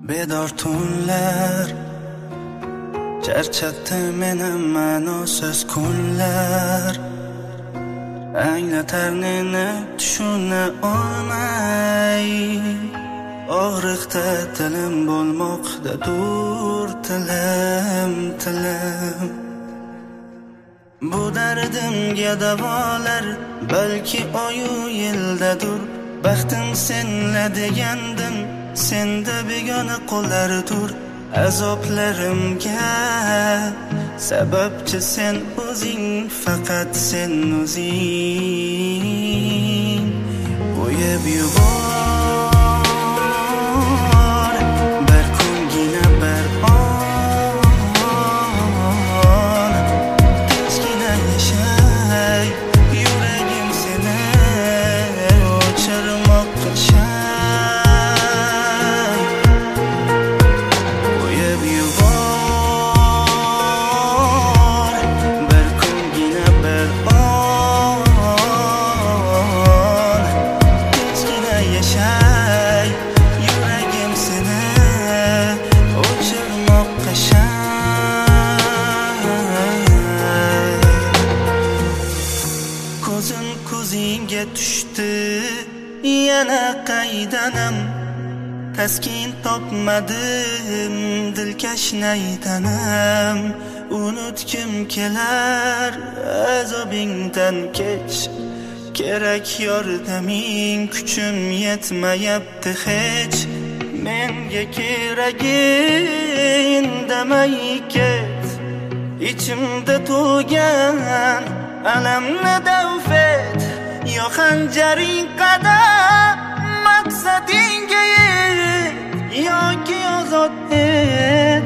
Bedor tunlar charchatdi meni ma'nosiz kunlar. Anglatar neni tushuna olmay, og'riqda tilim bo'lmoqda dur tilim. Bu dardimga davolar balki oyu yildadur. Baxtim senla degandim, senda begona qo'llardir. Azoplarimga sababchi sen o'zing, faqat sen o'zing. Qo'yib yubor bir kungina bir on, tinchgina yashay, yuragim seni o'chirmoqqa shay. Qo'yib yubor bir kungina bir on, tinchgina yashay, yuragim seni o'chirmoqqa shay. Ko'zim ko'zingga tushdi, yana qaydanam, taskin topmadim dilkash naytanam. Unutgim kelar azobingdan kech, kerak yordaming, kuchim yetmayapti hech. Menga keragi indamay ket, ichimda to'gan alamni daf et. Yo xanjaring qadam maqsadingga yet, yoki ozod et.